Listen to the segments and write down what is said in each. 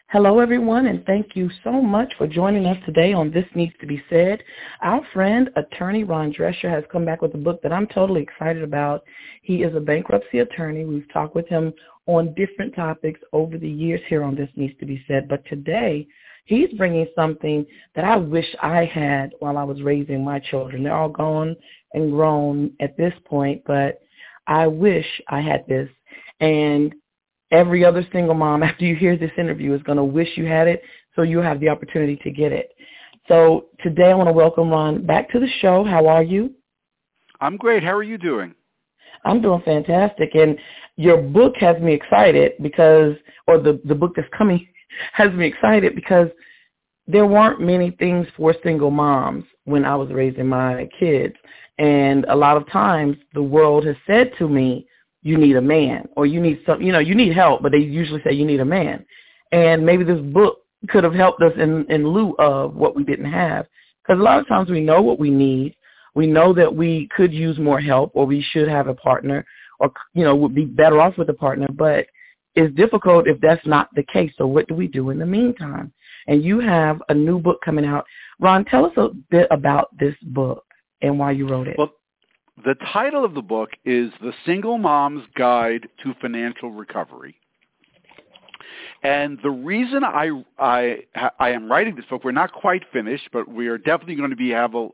Hello, everyone, and thank you so much for joining us today on This Needs to Be Said. Our friend, attorney Ron Drescher, has come back with a book that I'm totally excited about. He is a bankruptcy attorney. We've talked with him on different topics over the years here on This Needs to Be Said, but today he's bringing something that I wish I had while I was raising my children. They're all gone and grown at this point, but I wish I had this. And every other single mom, after you hear this interview, is going to wish you had it, so you have the opportunity to get it. So today I want to welcome Ron back to the show. How are you? I'm great. How are you doing? I'm doing fantastic. And your book has me excited because, or the book that's coming has me excited because there weren't many things for single moms when I was raising my kids. And a lot of times the world has said to me, you need a man, or you need some, you need help, but they usually say you need a man. And maybe this book could have helped us in lieu of what we didn't have. Because a lot of times we know what we need. We know that we could use more help, or we should have a partner, or, would be better off with a partner. But it's difficult if that's not the case. So what do we do in the meantime? And you have a new book coming out. Ron, tell us a bit about this book and why you wrote it. Well, the title of the book is The Single Mom's Guide to Financial Recovery. And the reason I am writing this book, we're not quite finished, but we are definitely going to be able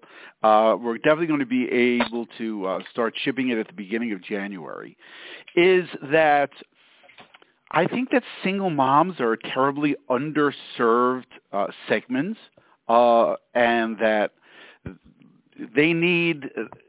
to start shipping it at the beginning of January, is that I think that single moms are a terribly underserved segment, and that they need.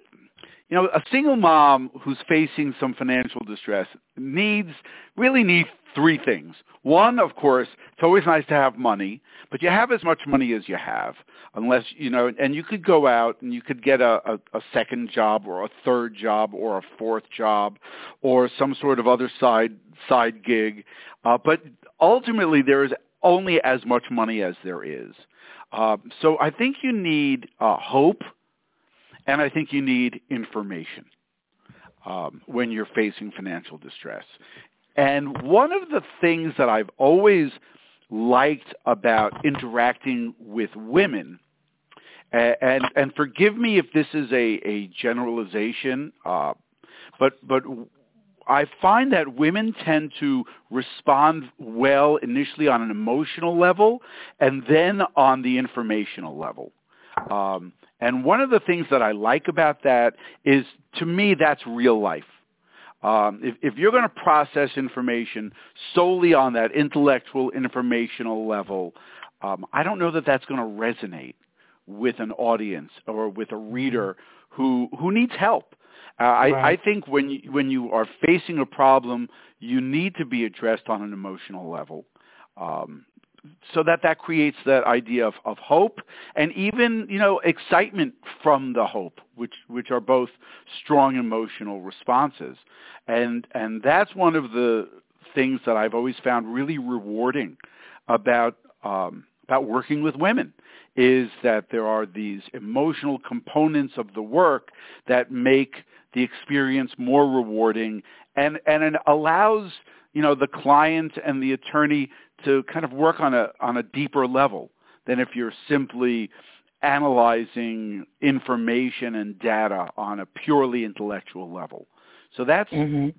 A single mom who's facing some financial distress really needs three things. One, of course, it's always nice to have money, but you have as much money as you have, unless, and you could go out and you could get a second job or a third job or a fourth job or some sort of other side gig. But ultimately, there is only as much money as there is. So I think you need hope. And I think you need information when you're facing financial distress. And one of the things that I've always liked about interacting with women, and forgive me if this is a generalization, but I find that women tend to respond well initially on an emotional level and then on the informational level. And one of the things that I like about that is, to me, that's real life. If you're going to process information solely on that intellectual, informational level, I don't know that that's going to resonate with an audience or with a reader who needs help. Right. I think when you are facing a problem, you need to be addressed on an emotional level. So that creates that idea of hope and even, excitement from the hope, which are both strong emotional responses. And that's one of the things that I've always found really rewarding about working with women, is that there are these emotional components of the work that make the experience more rewarding, and it allows, the client and the attorney to kind of work on a deeper level than if you're simply analyzing information and data on a purely intellectual level. So that's, and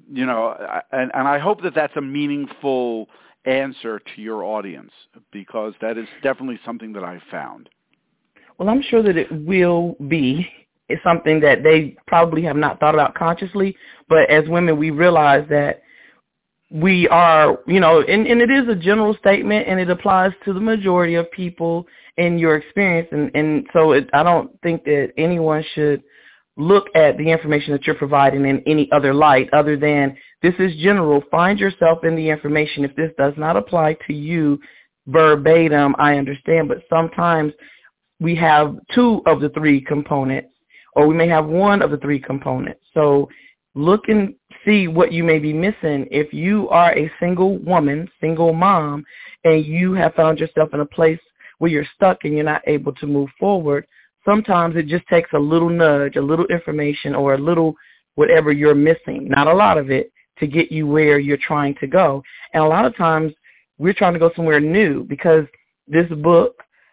I hope that that's a meaningful answer to your audience, because that is definitely something that I've found. Well, I'm sure that it will be. It's something that they probably have not thought about consciously, but as women, we realize that we are, and it is a general statement, and it applies to the majority of people in your experience. And so I don't think that anyone should look at the information that you're providing in any other light other than this is general. Find yourself in the information. If this does not apply to you verbatim, I understand, but sometimes we have two of the three components, or we may have one of the three components. So look and see what you may be missing. If you are a single woman, single mom, and you have found yourself in a place where you're stuck and you're not able to move forward, sometimes it just takes a little nudge, a little information, or a little whatever you're missing, not a lot of it, to get you where you're trying to go. And a lot of times we're trying to go somewhere new because this book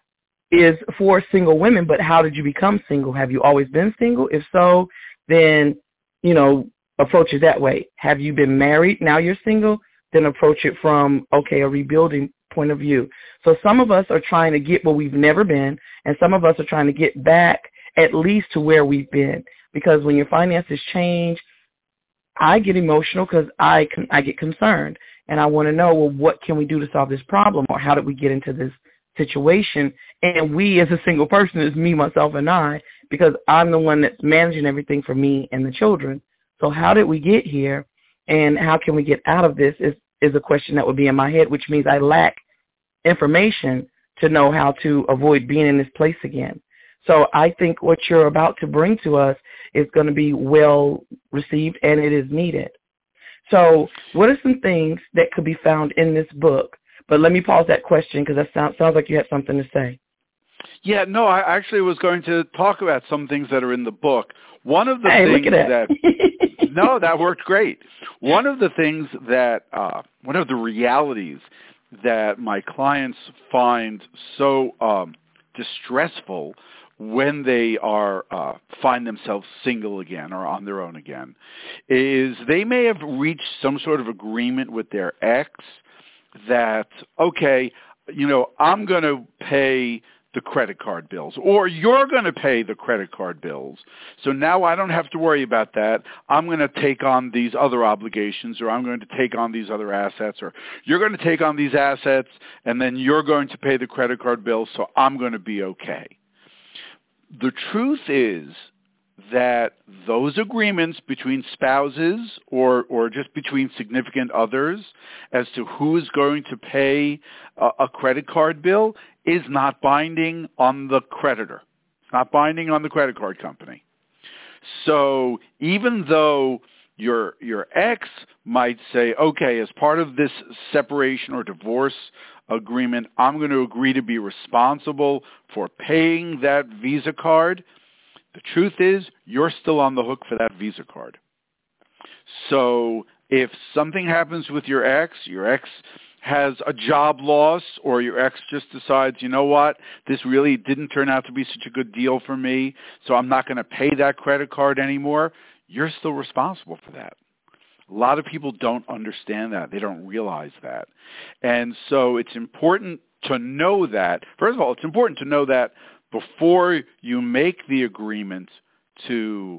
is for single women, but how did you become single? Have you always been single? If so, then, approach it that way. Have you been married? Now you're single? Then approach it from, okay, a rebuilding point of view. So some of us are trying to get where we've never been, and some of us are trying to get back at least to where we've been. Because when your finances change, I get emotional because I get concerned, and I want to know, well, what can we do to solve this problem, or how did we get into this situation? And we as a single person is me, myself, and I, because I'm the one that's managing everything for me and the children. So how did we get here, and how can we get out of this is a question that would be in my head, which means I lack information to know how to avoid being in this place again. So I think what you're about to bring to us is going to be well received, and it is needed. So what are some things that could be found in this book? But let me pause that question because that sounds like you had something to say. Yeah, no, I actually was going to talk about some things that are in the book. One of the things that no, that worked great. One of the things that one of the realities that my clients find so distressful when they are find themselves single again or on their own again is they may have reached some sort of agreement with their ex that, okay, I'm going to pay the credit card bills, or you're going to pay the credit card bills. So now I don't have to worry about that. I'm going to take on these other obligations, or I'm going to take on these other assets, or you're going to take on these assets, and then you're going to pay the credit card bills, so I'm going to be okay. The truth is that those agreements between spouses or just between significant others as to who is going to pay a credit card bill is not binding on the creditor. It's not binding on the credit card company. So even though your ex might say, okay, as part of this separation or divorce agreement, I'm going to agree to be responsible for paying that Visa card, the truth is you're still on the hook for that Visa card. So if something happens with your ex has a job loss, or your ex just decides, you know what, this really didn't turn out to be such a good deal for me, so I'm not going to pay that credit card anymore, you're still responsible for that. A lot of people don't understand that. They don't realize that. And so it's important to know that. First of all, it's important to know that before you make the agreement to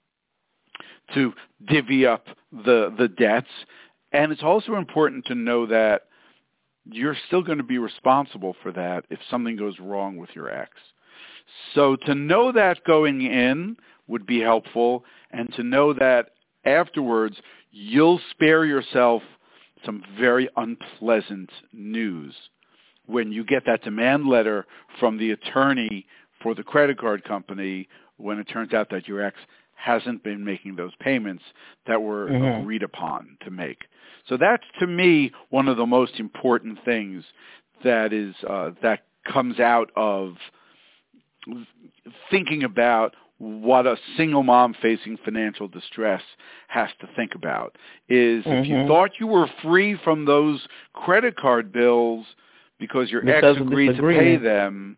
divvy up the debts. And it's also important to know that you're still going to be responsible for that if something goes wrong with your ex. So to know that going in would be helpful, and to know that afterwards you'll spare yourself some very unpleasant news when you get that demand letter from the attorney for the credit card company when it turns out that your ex hasn't been making those payments that were agreed upon to make. So that's, to me, one of the most important things that is that comes out of thinking about what a single mom facing financial distress has to think about is if you thought you were free from those credit card bills because your ex agreed to pay them,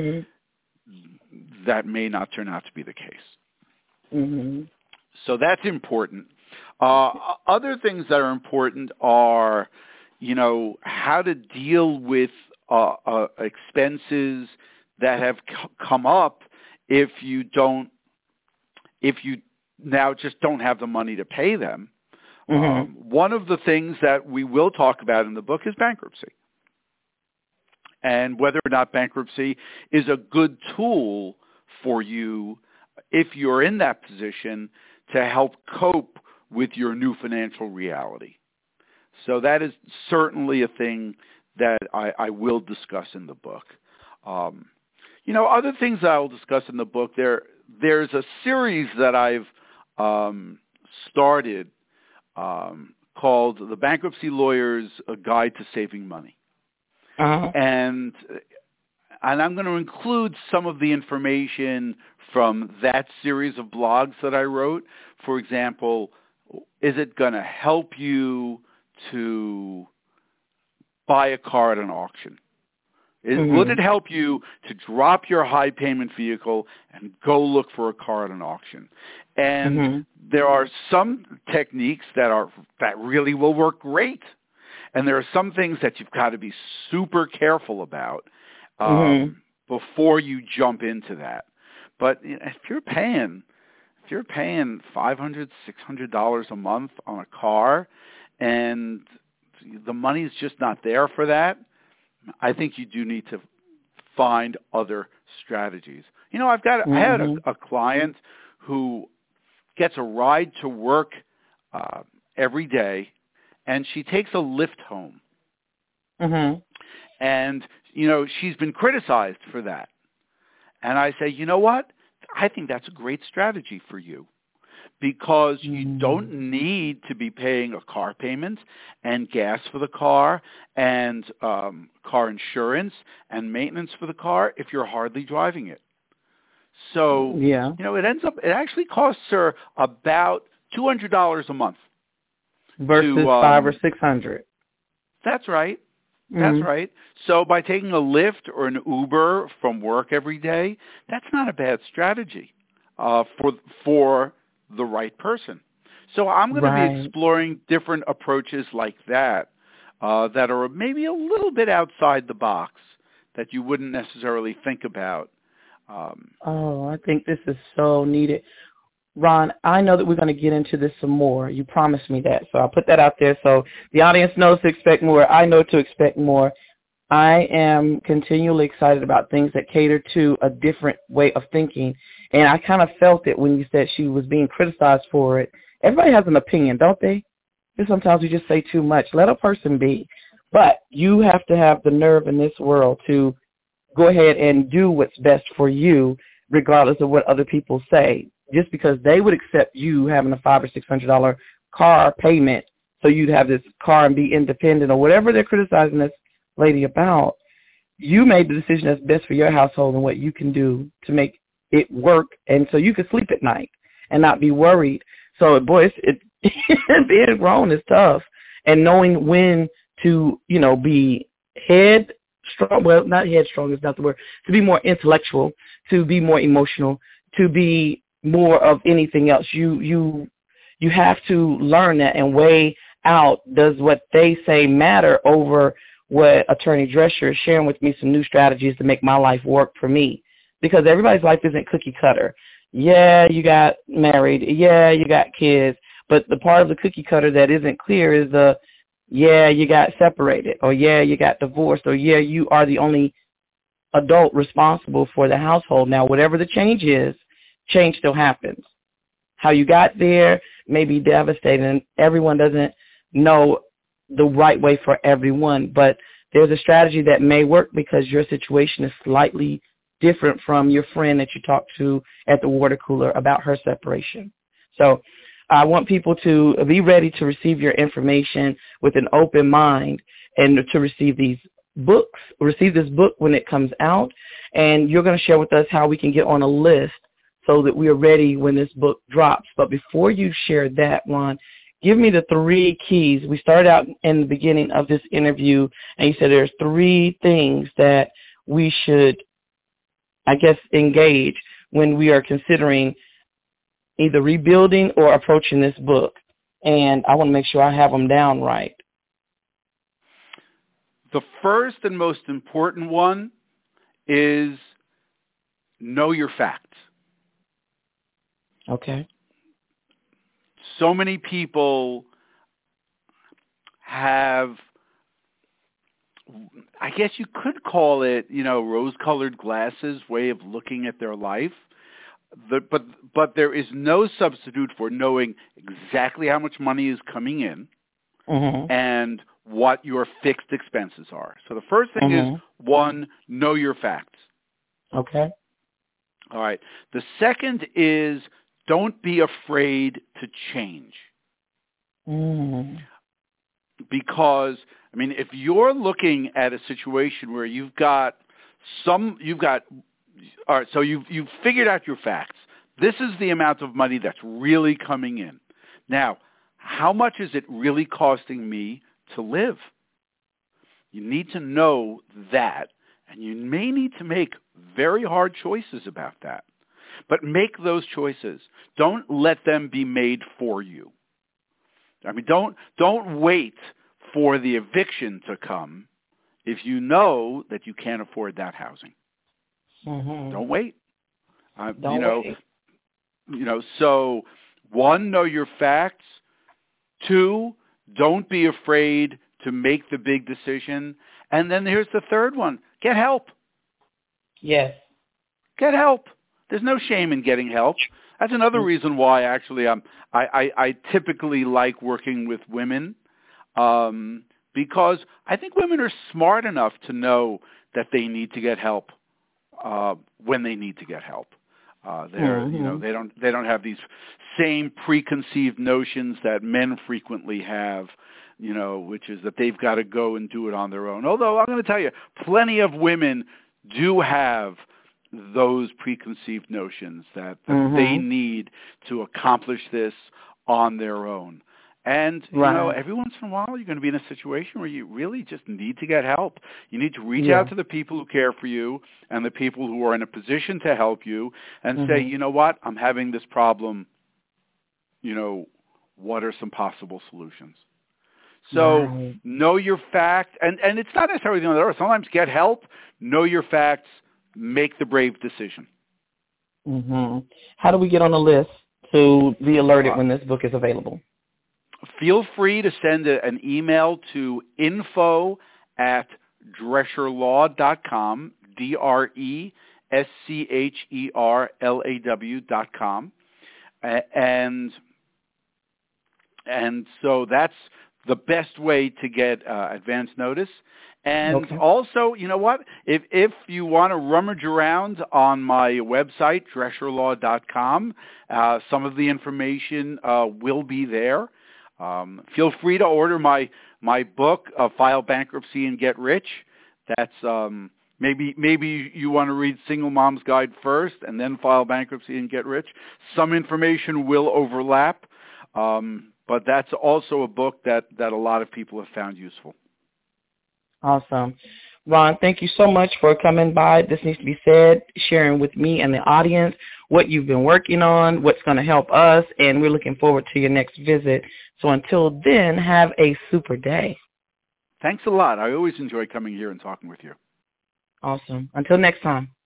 that may not turn out to be the case. So that's important. Other things that are important are, how to deal with expenses that have come up if you now just don't have the money to pay them. One of the things that we will talk about in the book is bankruptcy, and whether or not bankruptcy is a good tool for you if you're in that position to help cope with your new financial reality. So that is certainly a thing that I will discuss in the book. Other things that I will discuss in the book, there's a series that I've started called The Bankruptcy Lawyer's Guide to Saving Money. And I'm going to include some of the information from that series of blogs that I wrote. For example, is it going to help you to buy a car at an auction? Mm-hmm. Would it help you to drop your high payment vehicle and go look for a car at an auction? And Mm-hmm. there are some techniques that really will work great. And there are some things that you've got to be super careful about before you jump into that. But if you're paying $500, $600 a month on a car, and the money's just not there for that, I think you do need to find other strategies. I had a client who gets a ride to work every day, and she takes a Lyft home. Mm-hmm. And, she's been criticized for that. And I say, you know what? I think that's a great strategy for you, because you don't need to be paying a car payment and gas for the car and car insurance and maintenance for the car if you're hardly driving it. So, it actually costs her about $200 a month. Versus $500 or $600. That's right. That's right. So by taking a Lyft or an Uber from work every day, that's not a bad strategy for the right person. So I'm going to be exploring different approaches like that that are maybe a little bit outside the box that you wouldn't necessarily think about. I think this is so needed. Ron, I know that we're going to get into this some more. You promised me that, so I'll put that out there so the audience knows to expect more. I know to expect more. I am continually excited about things that cater to a different way of thinking, and I kind of felt it when you said she was being criticized for it. Everybody has an opinion, don't they? And sometimes we just say too much. Let a person be. But you have to have the nerve in this world to go ahead and do what's best for you, regardless of what other people say. Just because they would accept you having a $500 or $600 car payment so you'd have this car and be independent or whatever they're criticizing this lady about, you made the decision that's best for your household and what you can do to make it work, and so you can sleep at night and not be worried. So, boy, being grown is tough, and knowing when to, be headstrong, well, not headstrong is not the word, to be more intellectual, to be more emotional, to be more of anything else. You have to learn that and weigh out, does what they say matter over what Attorney Drescher is sharing with me, some new strategies to make my life work for me. Because everybody's life isn't cookie cutter. Yeah, you got married. Yeah, you got kids. But the part of the cookie cutter that isn't clear is you got separated, or you got divorced, or you are the only adult responsible for the household. Now, whatever the change is, change still happens. How you got there may be devastating, and everyone doesn't know the right way for everyone, but there's a strategy that may work because your situation is slightly different from your friend that you talked to at the water cooler about her separation. So I want people to be ready to receive your information with an open mind and to receive these books, receive this book when it comes out, and you're going to share with us how we can get on a list so that we are ready when this book drops. But before you share that, Ron, give me the 3 keys. We started out in the beginning of this interview, and you said there's 3 things that we should, engage when we are considering either rebuilding or approaching this book. And I want to make sure I have them down right. The first and most important one is know your facts. Okay. So many people have, I guess you could call it, rose-colored glasses way of looking at their life. But there is no substitute for knowing exactly how much money is coming in and what your fixed expenses are. So the first thing is, 1, know your facts. Okay. All right. The second is, don't be afraid to change. Because, if you're looking at a situation where you've got, all right, so you've figured out your facts. This is the amount of money that's really coming in. Now, how much is it really costing me to live? You need to know that, and you may need to make very hard choices about that. But make those choices. Don't let them be made for you. I mean, don't wait for the eviction to come if you know that you can't afford that housing. Mm-hmm. Don't wait. Don't wait. So 1, know your facts. 2, don't be afraid to make the big decision. And then here's the third one. Get help. Yes. Get help. There's no shame in getting help. That's another reason why actually I typically like working with women, because I think women are smart enough to know that they need to get help when they need to get help. They don't have these same preconceived notions that men frequently have, which is that they've got to go and do it on their own. Although I'm going to tell you, plenty of women do have those preconceived notions that they need to accomplish this on their own. And, every once in a while you're going to be in a situation where you really just need to get help. You need to reach out to the people who care for you and the people who are in a position to help you and say, you know what, I'm having this problem. What are some possible solutions? So know your facts. And it's not necessarily the other. Sometimes get help, know your facts, make the brave decision. Mm-hmm. How do we get on the list to be alerted when this book is available? Feel free to send an email to info@drescherlaw.com, DRESCHERLAW.com. And so that's the best way to get advance notice. And also, you know what? If you want to rummage around on my website, DrescherLaw.com, some of the information will be there. Feel free to order my book, File Bankruptcy and Get Rich. That's maybe you want to read Single Mom's Guide first and then File Bankruptcy and Get Rich. Some information will overlap, but that's also a book that a lot of people have found useful. Awesome. Ron, thank you so much for coming by. This needs to be said, sharing with me and the audience what you've been working on, what's going to help us, and we're looking forward to your next visit. So until then, have a super day. Thanks a lot. I always enjoy coming here and talking with you. Awesome. Until next time.